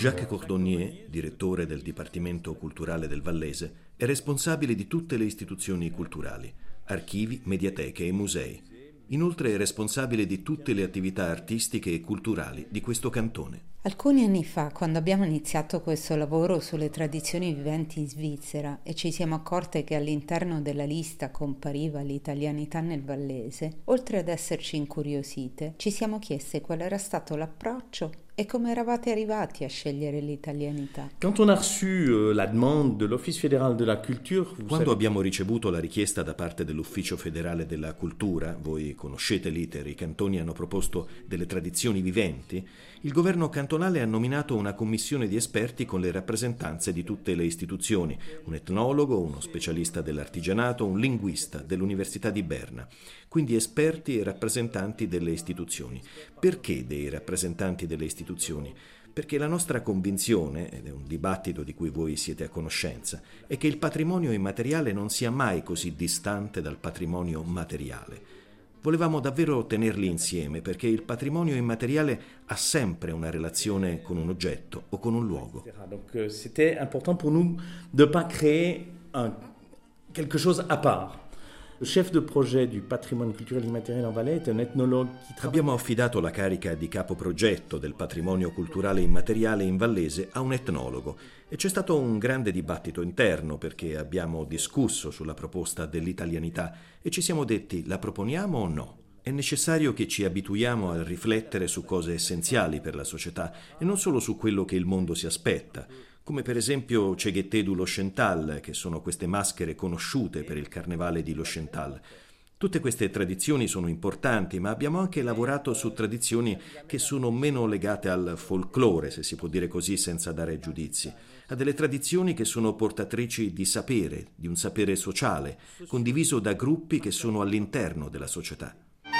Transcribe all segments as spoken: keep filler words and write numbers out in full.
Jacques Cordonnier, direttore del Dipartimento Culturale del Vallese, è responsabile di tutte le istituzioni culturali, archivi, mediateche e musei. Inoltre è responsabile di tutte le attività artistiche e culturali di questo cantone. Alcuni anni fa, quando abbiamo iniziato questo lavoro sulle tradizioni viventi in Svizzera e ci siamo accorte che all'interno della lista compariva l'italianità nel vallese, oltre ad esserci incuriosite, ci siamo chieste qual era stato l'approccio e come eravate arrivati a scegliere l'italianità. Quand on a reçu euh, la demande de l'Office fédéral de la culture, vous Quando savez... abbiamo ricevuto la richiesta da parte dell'Ufficio federale della cultura, voi conoscete l'iter, i cantoni hanno proposto delle tradizioni viventi, il governo cantonale ha nominato una commissione di esperti con le rappresentanze di tutte le istituzioni, un etnologo, uno specialista dell'artigianato, un linguista dell'Università di Berna, quindi esperti e rappresentanti delle istituzioni. Perché dei rappresentanti delle istituzioni? Perché la nostra convinzione, ed è un dibattito di cui voi siete a conoscenza, è che il patrimonio immateriale non sia mai così distante dal patrimonio materiale. Volevamo davvero tenerli insieme perché il patrimonio immateriale ha sempre una relazione con un oggetto o con un luogo. Donc euh, c'était important pour nous de ne pas créer un, quelque chose à part. Le chef de projet du patrimoine culturel immatériel en Valais est un ethnologue qui travaille... Abbiamo affidato la carica di capoprogetto del patrimonio culturale immateriale in Vallese a un etnologo e c'è stato un grande dibattito interno perché abbiamo discusso sulla proposta dell'italianità e ci siamo detti: la proponiamo o no? È necessario che ci abituiamo a riflettere su cose essenziali per la società e non solo su quello che il mondo si aspetta, come per esempio Ceghetté du Lochental, che sono queste maschere conosciute per il carnevale di Lochental. Tutte queste tradizioni sono importanti, ma abbiamo anche lavorato su tradizioni che sono meno legate al folklore, se si può dire così senza dare giudizi, a delle tradizioni che sono portatrici di sapere, di un sapere sociale, condiviso da gruppi che sono all'interno della società.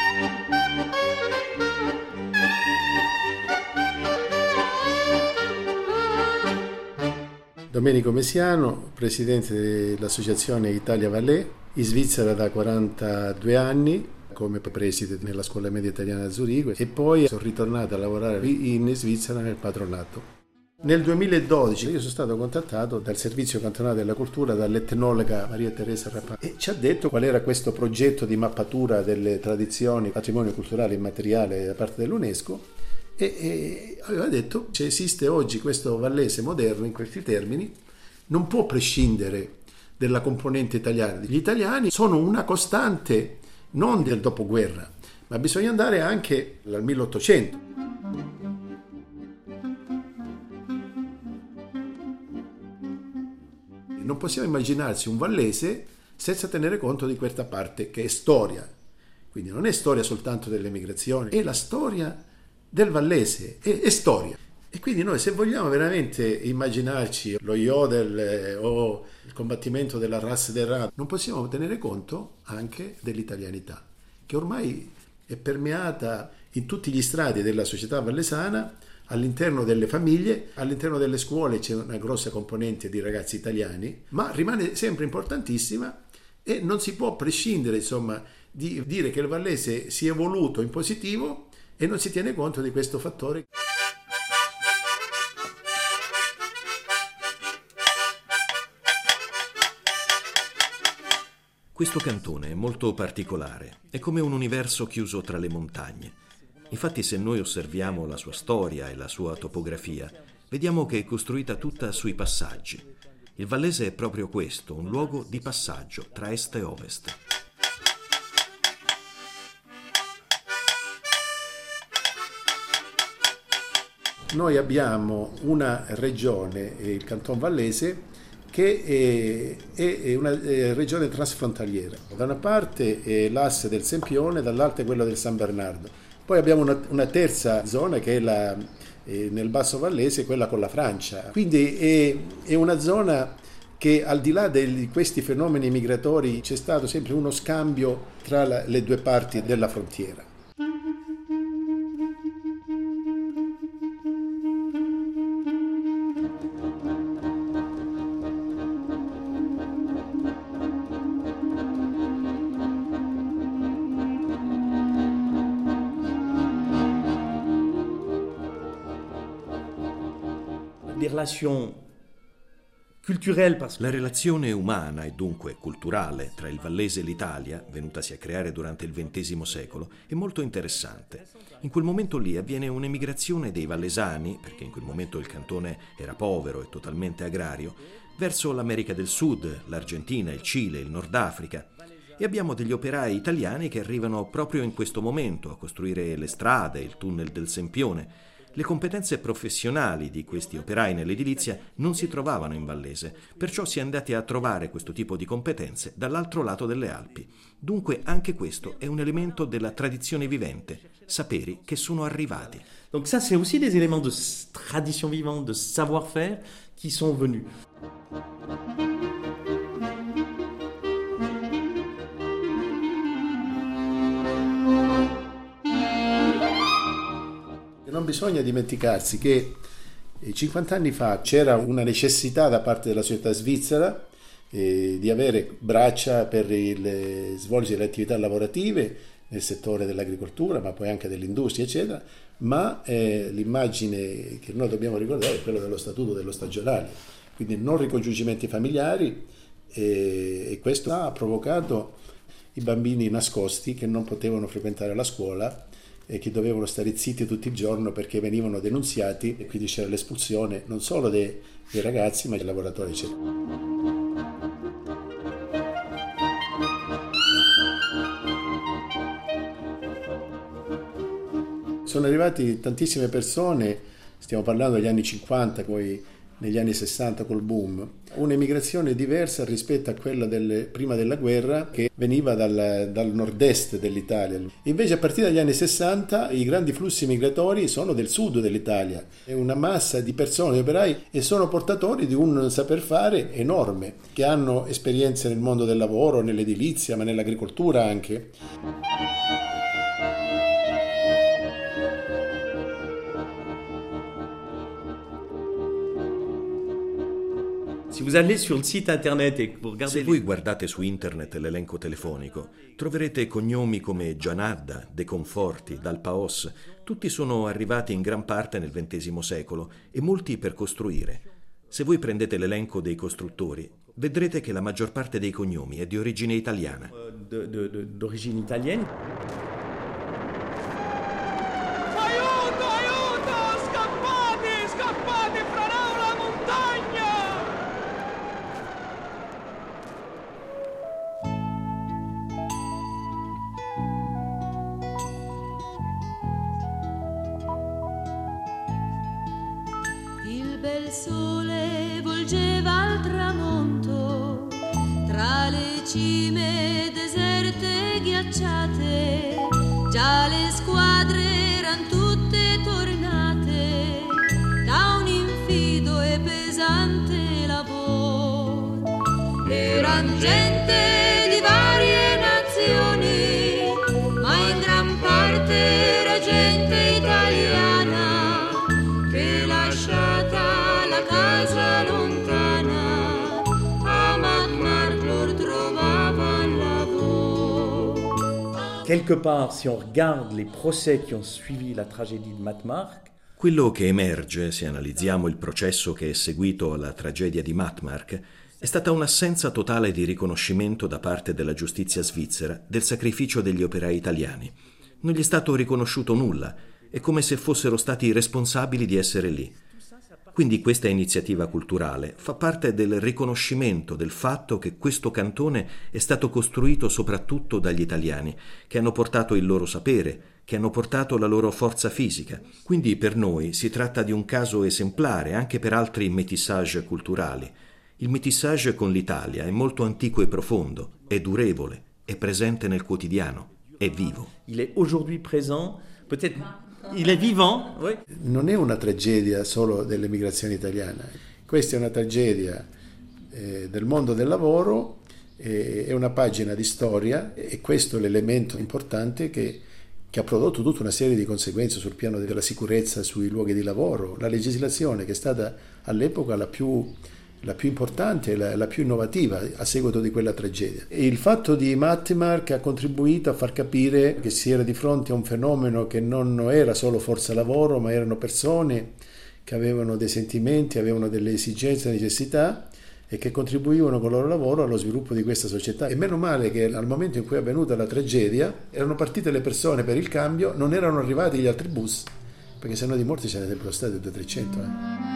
Domenico Mesiano, presidente dell'associazione Italia Valais, in Svizzera da quarantadue anni come preside nella scuola media italiana a Zurigo e poi sono ritornato a lavorare in Svizzera nel patronato. Nel duemiladodici io sono stato contattato dal Servizio Cantonale della Cultura dall'etnologa Maria Teresa Rapà e ci ha detto qual era questo progetto di mappatura delle tradizioni, patrimonio culturale immateriale da parte dell'UNESCO. E, e aveva detto: se esiste oggi questo vallese moderno in questi termini, non può prescindere della componente italiana. Gli italiani sono una costante non del dopoguerra, ma bisogna andare anche al milleottocento. Non possiamo immaginarsi un vallese senza tenere conto di questa parte che è storia. Quindi non è storia soltanto delle migrazioni, è la storia del vallese, è, è storia. E quindi noi, se vogliamo veramente immaginarci lo Jodel eh, o il combattimento della razza del Rad, non possiamo tenere conto anche dell'italianità, che ormai è permeata in tutti gli strati della società vallesana, all'interno delle famiglie, all'interno delle scuole c'è una grossa componente di ragazzi italiani, ma rimane sempre importantissima e non si può prescindere, insomma, di dire che il vallese si è evoluto in positivo e non si tiene conto di questo fattore. Questo cantone è molto particolare, è come un universo chiuso tra le montagne. Infatti, se noi osserviamo la sua storia e la sua topografia, vediamo che è costruita tutta sui passaggi. Il vallese è proprio questo, un luogo di passaggio tra est e ovest. Noi abbiamo una regione, il Canton Vallese, che è, è una regione trasfrontaliera. Da una parte è l'asse del Sempione, dall'altra è quello del San Bernardo. Poi abbiamo una, una terza zona che è la, eh, nel Basso Vallese, quella con la Francia. Quindi è, è una zona che, al di là di questi fenomeni migratori, c'è stato sempre uno scambio tra la, le due parti della frontiera. relation culturelle parce que... La relazione umana e dunque culturale tra il Vallese e l'Italia, venutasi a creare durante il ventesimo secolo, è molto interessante. In quel momento lì avviene un'emigrazione dei vallesani, perché in quel momento il cantone era povero e totalmente agrario, verso l'America del Sud, l'Argentina, il Cile, il Nord Africa. E abbiamo degli operai italiani che arrivano proprio in questo momento a costruire le strade, il tunnel del Sempione. Le competenze professionali di questi operai nell'edilizia non si trovavano in Vallese, perciò si è andati a trovare questo tipo di competenze dall'altro lato delle Alpi. Dunque anche questo è un elemento della tradizione vivente, saperi che sono arrivati. Donc ça c'est aussi des éléments de tradition vivante, de savoir-faire qui sont venus. Non bisogna dimenticarsi che cinquanta anni fa c'era una necessità da parte della società svizzera eh, di avere braccia per il, svolgere le attività lavorative nel settore dell'agricoltura, ma poi anche dell'industria, eccetera, ma eh, l'immagine che noi dobbiamo ricordare è quella dello statuto dello stagionale, quindi non ricongiungimenti familiari, eh, e questo ha provocato i bambini nascosti che non potevano frequentare la scuola e che dovevano stare zitti tutto il giorno perché venivano denunziati, e quindi c'era l'espulsione non solo dei, dei ragazzi ma dei lavoratori, eccetera. Sono arrivati tantissime persone, stiamo parlando degli anni cinquanta, poi negli anni sessanta col boom, un'emigrazione diversa rispetto a quella delle, prima della guerra, che veniva dal, dal nord-est dell'Italia. Invece a partire dagli anni sessanta i grandi flussi migratori sono del sud dell'Italia, è una massa di persone, di operai, e sono portatori di un saper fare enorme, che hanno esperienze nel mondo del lavoro, nell'edilizia, ma nell'agricoltura anche. Si vous allez sur le site internet et vous regardez... Se voi guardate su internet l'elenco telefonico, troverete cognomi come Gianadda, De Conforti, Dal Paos. Tutti sono arrivati in gran parte nel ventesimo secolo e molti per costruire. Se voi prendete l'elenco dei costruttori, vedrete che la maggior parte dei cognomi è di origine italiana. De, de, de, d'origine italienne. Il bel sole volgeva al tramonto tra le cime deserte e ghiacciate, già le squadre eran tutte tornate da un infido e pesante lavoro. Eran gente di varie nazioni, ma in gran parte era gente italiana che lasciata la casa lontana a Matmar lor trovavan lavoro. Quelque part, si on regarde les procès qui ont suivi la tragédie de Matmark, quello che emerge, se analizziamo il processo che è seguito alla tragedia di Matmark, è stata un'assenza totale di riconoscimento da parte della giustizia svizzera del sacrificio degli operai italiani. Non gli è stato riconosciuto nulla, è come se fossero stati responsabili di essere lì. Quindi questa iniziativa culturale fa parte del riconoscimento del fatto che questo cantone è stato costruito soprattutto dagli italiani, che hanno portato il loro sapere, che hanno portato la loro forza fisica. Quindi per noi si tratta di un caso esemplare anche per altri métissage culturali. Il métissage con l'Italia è molto antico e profondo, è durevole, è presente nel quotidiano, è vivo. Il est aujourd'hui présent, peut-être il est vivant. Oui. Non è una tragedia solo dell'emigrazione italiana, questa è una tragedia eh, del mondo del lavoro, eh, è una pagina di storia, e questo è l'elemento importante che, che ha prodotto tutta una serie di conseguenze sul piano della sicurezza sui luoghi di lavoro. La legislazione che è stata all'epoca la più la più importante e la, la più innovativa a seguito di quella tragedia. E il fatto di Matmark ha contribuito a far capire che si era di fronte a un fenomeno che non era solo forza lavoro, ma erano persone che avevano dei sentimenti, avevano delle esigenze, necessità e che contribuivano con il loro lavoro allo sviluppo di questa società. E meno male che al momento in cui è avvenuta la tragedia erano partite le persone per il cambio, non erano arrivati gli altri bus, perché sennò di morti ce ne sarebbero stati duecento trecento. Eh.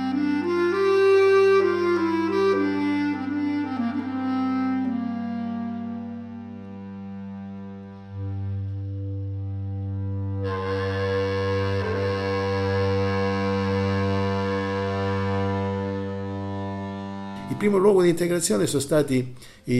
Il primo luogo di integrazione sono stati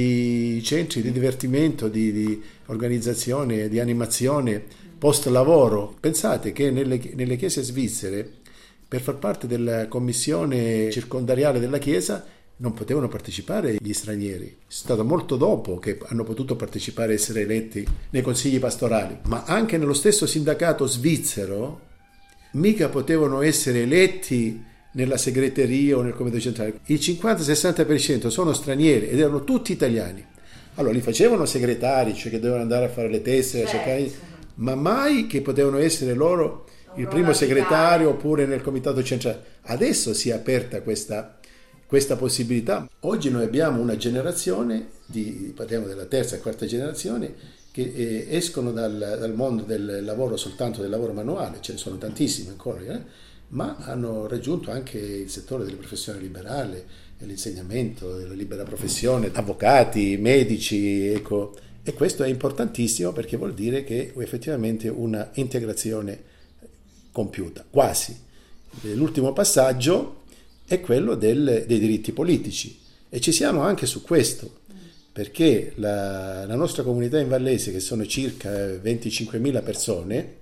i centri di divertimento, di, di organizzazione, di animazione post lavoro. Pensate che nelle, nelle chiese svizzere, per far parte della commissione circondariale della chiesa, non potevano partecipare gli stranieri. È stato molto dopo che hanno potuto partecipare e essere eletti nei consigli pastorali. Ma anche nello stesso sindacato svizzero mica potevano essere eletti nella segreteria o nel comitato centrale. Il cinquanta sessanta per cento sono stranieri ed erano tutti italiani. Allora li facevano segretari, cioè che dovevano andare a fare le tessere, certo, cercare, ma mai che potevano essere loro il primo segretario oppure nel comitato centrale. Adesso si è aperta questa, questa possibilità. Oggi noi abbiamo una generazione, di, parliamo della terza e quarta generazione, che eh, escono dal, dal mondo del lavoro, soltanto del lavoro manuale, ce ne sono tantissimi ancora, eh? ma hanno raggiunto anche il settore delle professioni liberali, l'insegnamento, della libera professione, avvocati, medici, ecco. E questo è importantissimo perché vuol dire che effettivamente una integrazione compiuta, quasi. L'ultimo passaggio è quello del, dei diritti politici e ci siamo anche su questo, perché la, la nostra comunità in Vallese, che sono circa venticinquemila persone,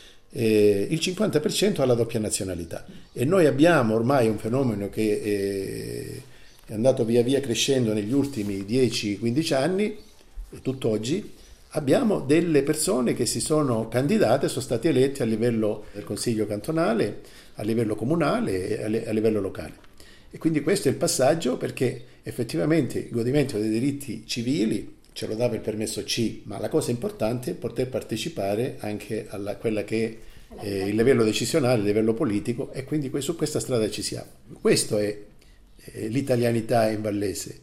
Eh, il cinquanta per cento ha la doppia nazionalità e noi abbiamo ormai un fenomeno che eh, è andato via via crescendo negli ultimi dieci quindici anni e tutt'oggi abbiamo delle persone che si sono candidate, sono stati eletti a livello del consiglio cantonale, a livello comunale e a livello locale. E quindi questo è il passaggio, perché effettivamente il godimento dei diritti civili ce lo dava il permesso C, ma la cosa importante è poter partecipare anche a quella che è il livello decisionale, il livello politico, e quindi su questa strada ci siamo. Questo è l'italianità in Vallese.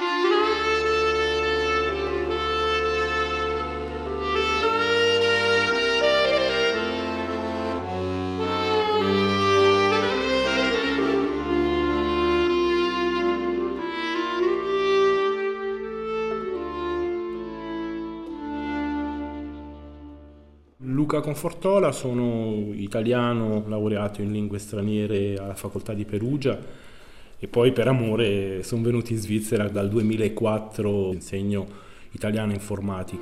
Luca Confortola, sono italiano, laureato in lingue straniere alla facoltà di Perugia e poi per amore sono venuto in Svizzera dal duemilaquattro, insegno italiano informatica.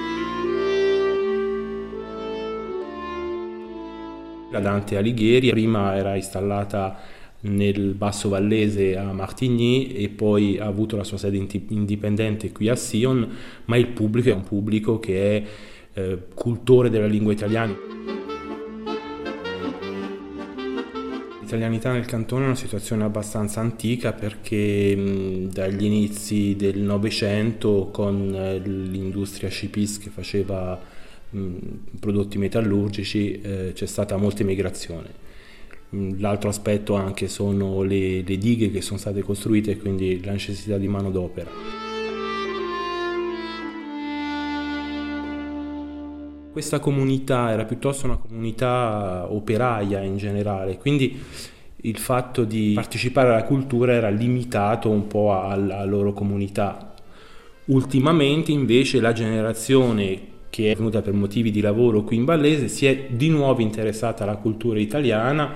La Dante Alighieri prima era installata nel Basso Vallese a Martigny e poi ha avuto la sua sede indipendente qui a Sion, ma il pubblico è un pubblico che è Eh, cultore della lingua italiana. L'italianità nel cantone è una situazione abbastanza antica perché mh, dagli inizi del Novecento, con eh, l'industria Scipis che faceva mh, prodotti metallurgici, eh, c'è stata molta emigrazione. Mh, l'altro aspetto anche sono le, le dighe che sono state costruite e quindi la necessità di manodopera. Questa comunità era piuttosto una comunità operaia in generale, quindi il fatto di partecipare alla cultura era limitato un po' alla loro comunità. Ultimamente invece la generazione che è venuta per motivi di lavoro qui in Vallese si è di nuovo interessata alla cultura italiana.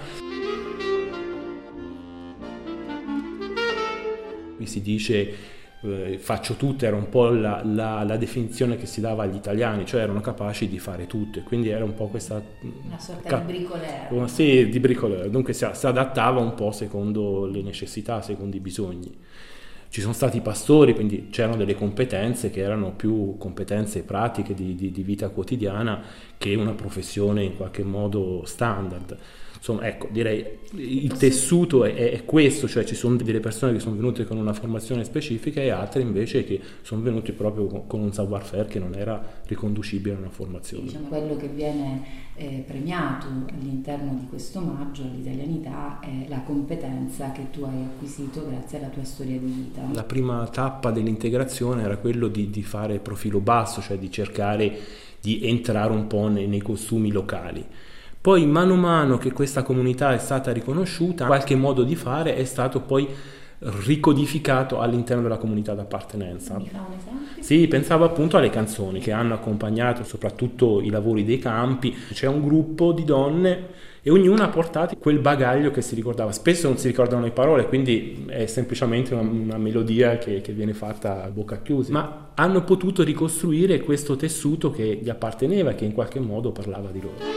Qui si dice Eh, faccio tutto, era un po' la, la, la definizione che si dava agli italiani, cioè erano capaci di fare tutto, e quindi era un po' questa una sorta ca- di bricoleur. Sì, di bricoleur, dunque si, si adattava un po' secondo le necessità, secondo i bisogni. Ci sono stati pastori, quindi c'erano delle competenze che erano più competenze pratiche di, di, di vita quotidiana che una professione in qualche modo standard. Insomma, ecco, direi il tessuto è, è questo, cioè ci sono delle persone che sono venute con una formazione specifica e altre invece che sono venuti proprio con, con un savoir-faire che non era riconducibile a una formazione. Diciamo, quello che viene eh, premiato all'interno di questo omaggio all'italianità è la competenza che tu hai acquisito grazie alla tua storia di vita. La prima tappa dell'integrazione era quello di, di fare profilo basso, cioè di cercare di entrare un po' nei, nei costumi locali. Poi mano a mano che questa comunità è stata riconosciuta, qualche modo di fare è stato poi ricodificato all'interno della comunità d'appartenenza. Mi fa un esempio? Sì, pensavo appunto alle canzoni che hanno accompagnato soprattutto i lavori dei campi. C'è un gruppo di donne e ognuna ha portato quel bagaglio che si ricordava. Spesso non si ricordano le parole, quindi è semplicemente una, una melodia che, che viene fatta a bocca chiusa. Ma hanno potuto ricostruire questo tessuto che gli apparteneva e che in qualche modo parlava di loro.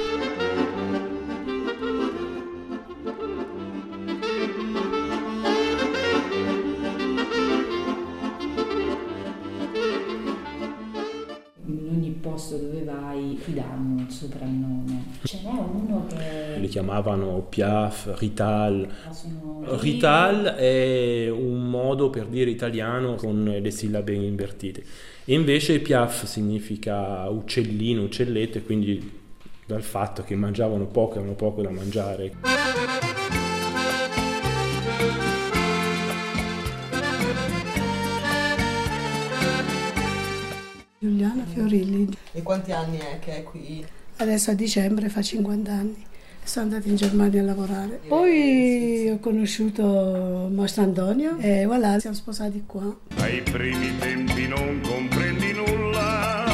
Dove vai ti danno un soprannome. Ce n'è uno che li chiamavano Piaf, Rital. Sono... Rital è un modo per dire italiano con le sillabe invertite e invece Piaf significa uccellino, uccelletto, e quindi dal fatto che mangiavano poco e avevano poco da mangiare. Giuliana Fiorilli. E quanti anni è che è qui? Adesso a dicembre fa cinquanta anni. Sono andata in Germania a lavorare. Poi ho conosciuto Mastro Antonio e voilà, siamo sposati qua. Ai primi tempi non comprendi nulla,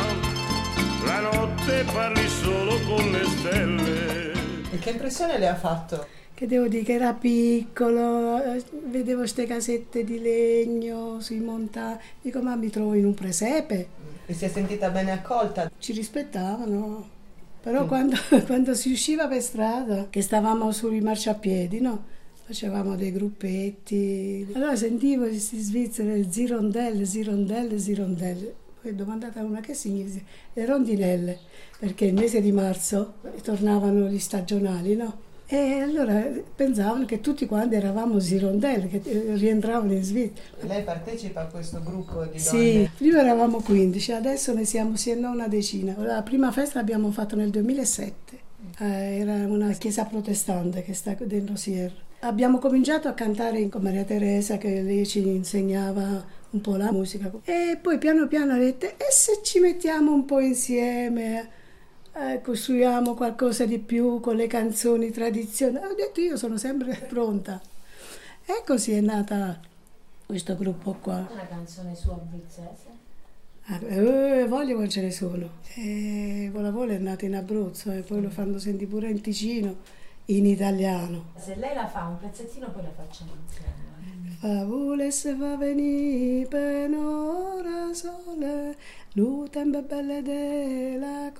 la notte parli solo con le stelle. E che impressione le ha fatto? Che devo dire che era piccolo, vedevo queste casette di legno sui montani, dico ma mi trovo in un presepe. E si è sentita bene accolta? Ci rispettavano, però mm. quando, quando si usciva per strada, che stavamo sui marciapiedi, no? Facevamo dei gruppetti, allora sentivo questi svizzeri, zirondelle, zirondelle, zirondelle. Poi ho domandato a una che significa, le rondinelle, perché il mese di marzo tornavano gli stagionali, no? E allora pensavano che tutti quanti eravamo zirondelle, che rientravano in Svizzera. E lei partecipa a questo gruppo di donne? Sì, prima eravamo quindici, adesso ne siamo sì e no una decina. La prima festa l'abbiamo fatta nel duemilasette, eh, era una chiesa protestante che sta dentro Sierra. Abbiamo cominciato a cantare con Maria Teresa, che lei ci insegnava un po' la musica. E poi piano piano ha detto, e se ci mettiamo un po' insieme... Eh, costruiamo qualcosa di più con le canzoni tradizionali. Ho detto io sono sempre pronta e così è nata questo gruppo qua. Una canzone sua abruzzese? Ah, eh, voglio che ce ne sono. eh, Vola Vola è nata in Abruzzo e poi lo fanno sentire pure in Ticino in italiano. Se lei la fa un pezzettino poi la facciamo insieme. Fa volesse fa venire per ora sole, lu tempo belle della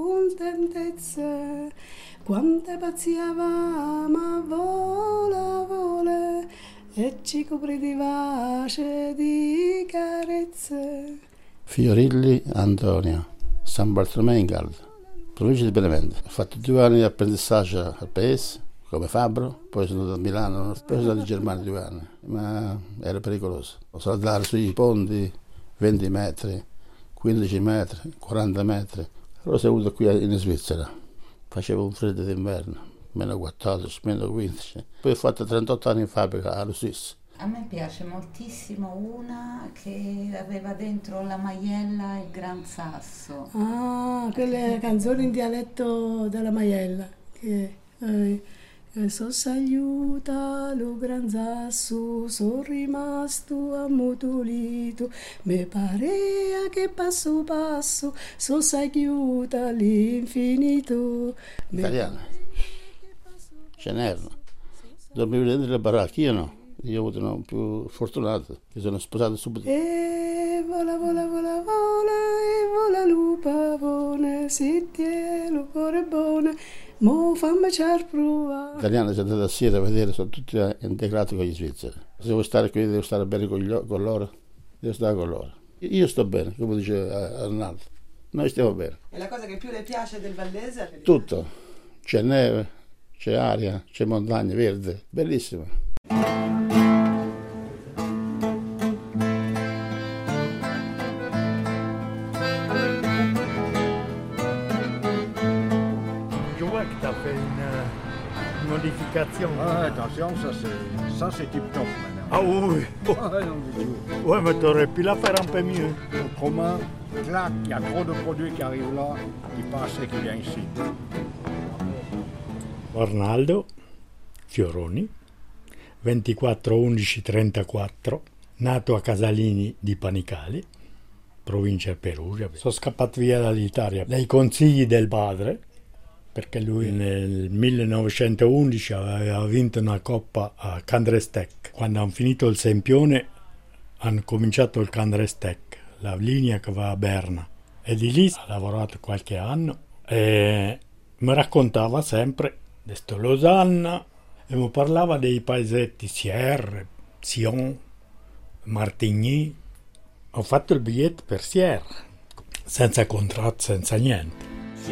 contentezza, quante pazzia va ma vola vola e ci copri di pace di carezze. Fiorilli Antonio, San Bartolomeo in Galda, provincia di Benevento. Ho fatto due anni di apprendistaggio al paese come fabbro, poi sono andato a Milano, poi sono andato in Germania due anni, ma era pericoloso. Sono andato sui ponti venti metri, quindici metri, quaranta metri. Allora sono venuto qui in Svizzera, facevo un freddo d'inverno, meno quattordici, meno quindici. Poi ho fatto trentotto anni in fabbrica allo stesso. A me piace moltissimo una che aveva dentro la maiella e il gran sasso. Ah, quelle canzoni in dialetto della maiella. Che, eh, So saluta lo gran sasso, sono rimasto ammutolito, mi parea che passo passo, so saluta all'infinito. Italiana, ce n'erano. Dormivo dentro le baracche, io no. Io ho avuto uno più fortunato, mi sono sposato subito. E vola, vola, vola, vola, e vola lupavone, si tiene lo cuore buono, mo fammi ciar prova. Gli italiani sono andati a Sierra a vedere, sono tutti integrati con gli svizzeri. Se devo stare qui, devo stare bene con, gli, con loro, devo stare con loro. Io sto bene, come diceva Arnaldo, noi stiamo bene. E la cosa che più le piace del vallese? Tutto, c'è neve, c'è aria, c'è montagna, verde, bellissimo. Je vois que tu as fait une modification. Ah, attention, ça c'est, ça c'est tip top maintenant. Ah oui, oui. Ah, non, du tout. Ouais, mais t'aurais pu la faire un peu mieux. Autrement, clac, il y a trop de produits qui arrivent là, qui passent et qui viennent ici. Arnaldo Fioroni, ventiquattro undici trentaquattro, nato a Casalini di Panicali, provincia Perugia. Sono scappato via dall'Italia dai consigli del padre, perché lui nel millenovecentoundici aveva vinto una coppa a Candrastec. Quando hanno finito il Sempione hanno cominciato il Candrastec, la linea che va a Berna, e di lì ha lavorato qualche anno e mi raccontava sempre di sto Losanna e mi parlava dei paesetti Sierre, Sion, Martigny. Ho fatto il biglietto per Sierre, senza contratto, senza niente.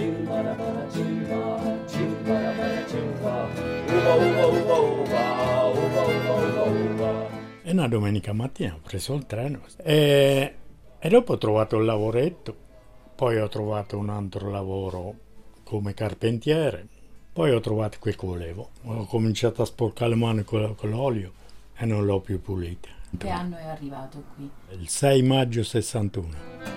E una domenica mattina ho preso il treno e, e dopo ho trovato il lavoretto, poi ho trovato un altro lavoro come carpentiere, poi ho trovato quel che volevo. Ho cominciato a sporcare le mani con, con l'olio e non l'ho più pulita. Che anno è arrivato qui? Il sei maggio sessantuno.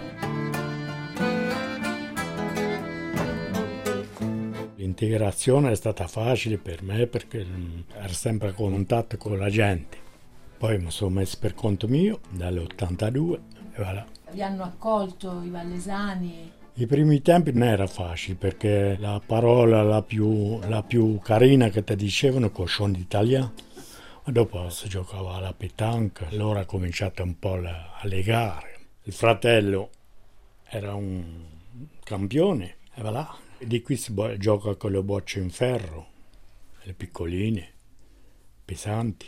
L'integrazione è stata facile per me perché ero sempre a contatto con la gente. Poi mi sono messo per conto mio dall'ottantadue e voilà. Vi hanno accolto i vallesani? I primi tempi non era facile perché la parola la più, la più carina che ti dicevano cochon d'Italia. Dopo si giocava alla petanca, allora ha cominciato un po' la, alle gare. Il fratello era un campione e voilà. Di qui si bo- gioca con le bocce in ferro, le piccoline, pesanti.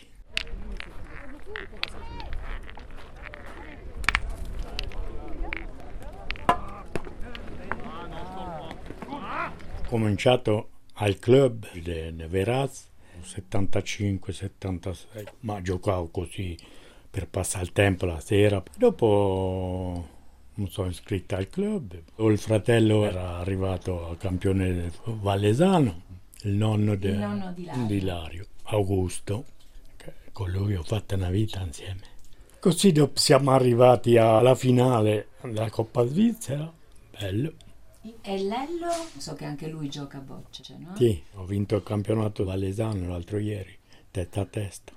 Ho cominciato al club di Veraz, settantacinque settantasei, ma giocavo così per passare il tempo la sera. Dopo mi sono iscritto al club. Il fratello era arrivato a campione vallesano, il nonno, de, il nonno di, Lario. di Lario, Augusto, che con lui ho fatto una vita insieme. Così dopo siamo arrivati alla finale della Coppa Svizzera, bello. E Lello? So che anche lui gioca a bocce, no? Sì, ho vinto il campionato vallesano l'altro ieri, testa a testa.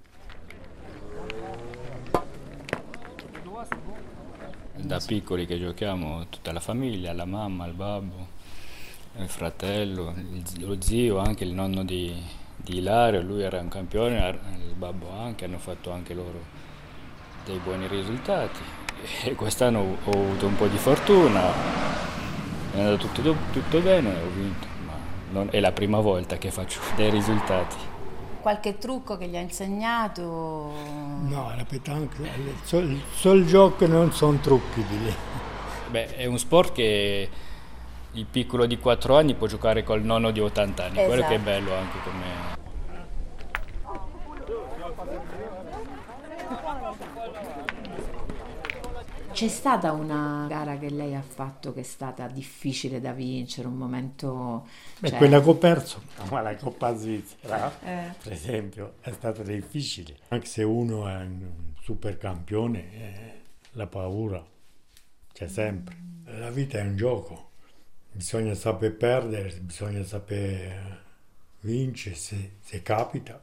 Da piccoli che giochiamo, tutta la famiglia, la mamma, il babbo, il fratello, il, lo zio, anche il nonno di, di Ilario, lui era un campione, il babbo anche, hanno fatto anche loro dei buoni risultati. E quest'anno ho avuto un po' di fortuna, è andato tutto, tutto bene, ho vinto, ma non è la prima volta che faccio dei risultati. Qualche trucco che gli ha insegnato? No, la petanca, il sol, il sol gioco non sono trucchi di lì. Beh, è un sport che il piccolo di quattro anni può giocare col nonno di ottanta anni, esatto. Quello che è bello anche come... C'è stata una gara che lei ha fatto che è stata difficile da vincere, un momento... Beh, cioè... quella che ho perso, ma la Coppa Svizzera, eh. per esempio, è stata difficile. Anche se uno è un super campione, eh, la paura c'è sempre. La vita è un gioco, bisogna saper perdere, bisogna saper vincere se, se capita.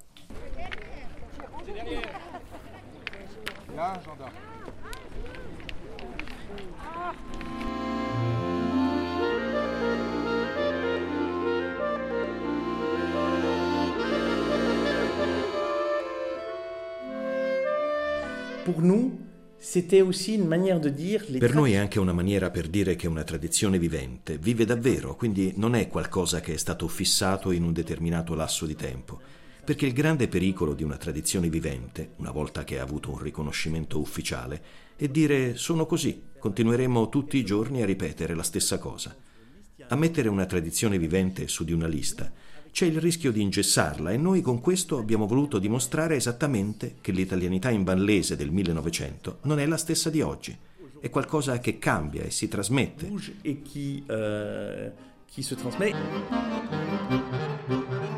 Pour nous, c'était aussi une manière de dire... Per noi è anche una maniera per dire che una tradizione vivente vive davvero, quindi non è qualcosa che è stato fissato in un determinato lasso di tempo. Perché il grande pericolo di una tradizione vivente, una volta che ha avuto un riconoscimento ufficiale, è dire sono così, continueremo tutti i giorni a ripetere la stessa cosa. A mettere una tradizione vivente su di una lista c'è il rischio di ingessarla e noi con questo abbiamo voluto dimostrare esattamente che l'italianità in vallese del millenovecento non è la stessa di oggi. È qualcosa che cambia e si trasmette. E qui, uh, qui se trasmet.